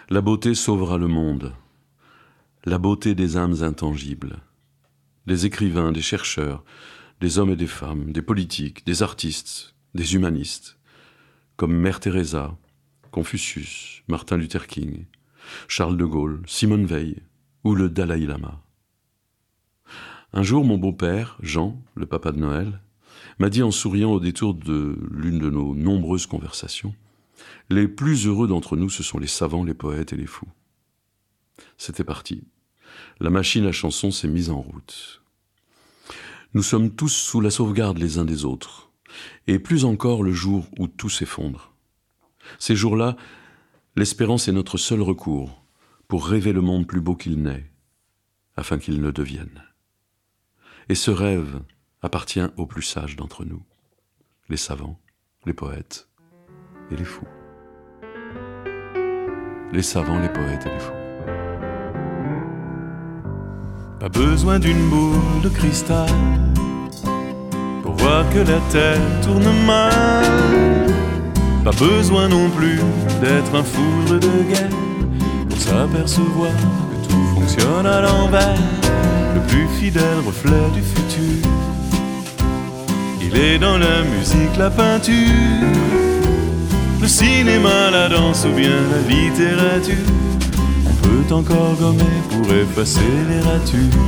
La beauté sauvera le monde. La beauté des âmes intangibles. Des écrivains, des chercheurs, des hommes et des femmes, des politiques, des artistes, des humanistes, comme Mère Teresa, Confucius, Martin Luther King, Charles de Gaulle, Simone Veil ou le Dalai Lama. Un jour, mon beau-père, Jean, le papa de Noël, m'a dit en souriant au détour de l'une de nos nombreuses conversations « Les plus heureux d'entre nous, ce sont les savants, les poètes et les fous. » C'était parti. La machine à chanson s'est mise en route. Nous sommes tous sous la sauvegarde les uns des autres, et plus encore le jour où tout s'effondre. Ces jours-là, l'espérance est notre seul recours pour rêver le monde plus beau qu'il n'est, afin qu'il ne devienne. Et ce rêve appartient aux plus sages d'entre nous, les savants, les poètes et les fous. Les savants, les poètes et les fous. Pas besoin d'une boule de cristal pour voir que la terre tourne mal. Pas besoin non plus d'être un foudre de guerre pour s'apercevoir que tout fonctionne à l'envers. Le plus fidèle reflet du futur, il est dans la musique, la peinture, le cinéma, la danse ou bien la littérature. On peut encore gommer pour effacer les ratures.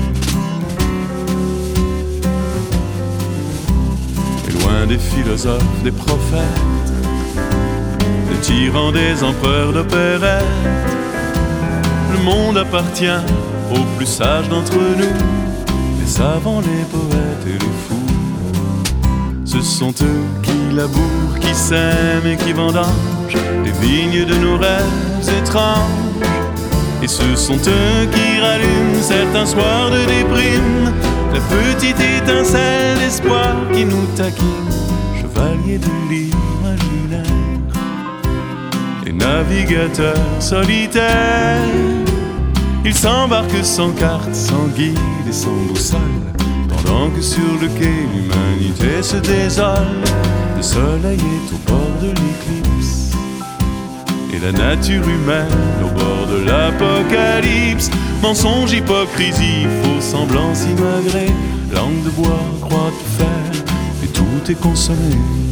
Et loin des philosophes, des prophètes, des tyrans, des empereurs d'opérette, le monde appartient aux plus sages d'entre nous, les savants, les poètes et les fous. Ce sont eux qui labourent, qui sèment et qui vendangent les vignes de nos rêves étranges. Et ce sont eux qui rallument certains soirs de déprime la petite étincelle d'espoir qui nous taquine. Chevaliers de l'imaginaire et navigateurs solitaires, ils s'embarquent sans carte, sans guide et sans boussole, pendant que sur le quai l'humanité se désole. Le soleil est au bord de l'éclipse et la nature humaine au bord de l'apocalypse. Mensonge, hypocrisie, faux semblants immigrés, langue de bois, croix de fer, et tout est consommé.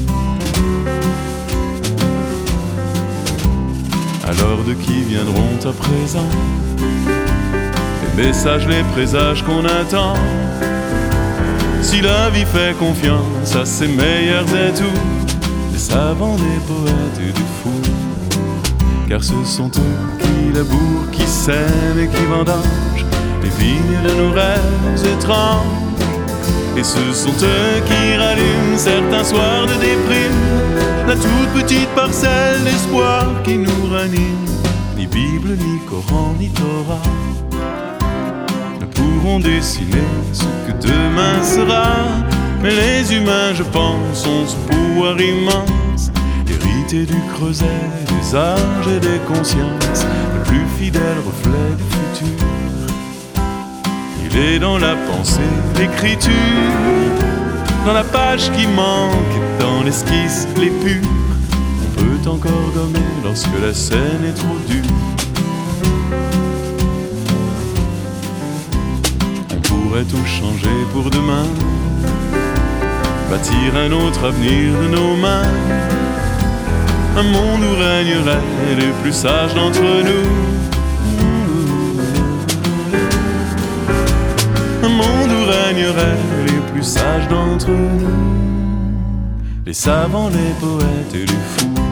Alors de qui viendront à présent les messages, les présages qu'on attend? Si la vie fait confiance à ses meilleurs atouts, des savants, des poètes et des fous, car ce sont eux qui labourent, qui sèment et qui vendangent les vignes de nos rêves étranges. Et ce sont eux qui rallument certains soirs de déprime la toute petite parcelle d'espoir qui nous ranime. Ni Bible, ni Coran, ni Torah ne pourront dessiner ce que demain sera. Mais les humains, je pense, ont ce pouvoir immense, hérité du creuset des âges et des consciences, le plus fidèle reflet du futur. Il est dans la pensée, l'écriture, dans la page qui manque, dans l'esquisse, les purs. On peut encore gommer lorsque la scène est trop dure. On pourrait tout changer pour demain, bâtir un autre avenir de nos mains, un monde où régneraient les plus sages d'entre nous. Un monde où régneraient les plus sages d'entre nous, les savants, les poètes et les fous.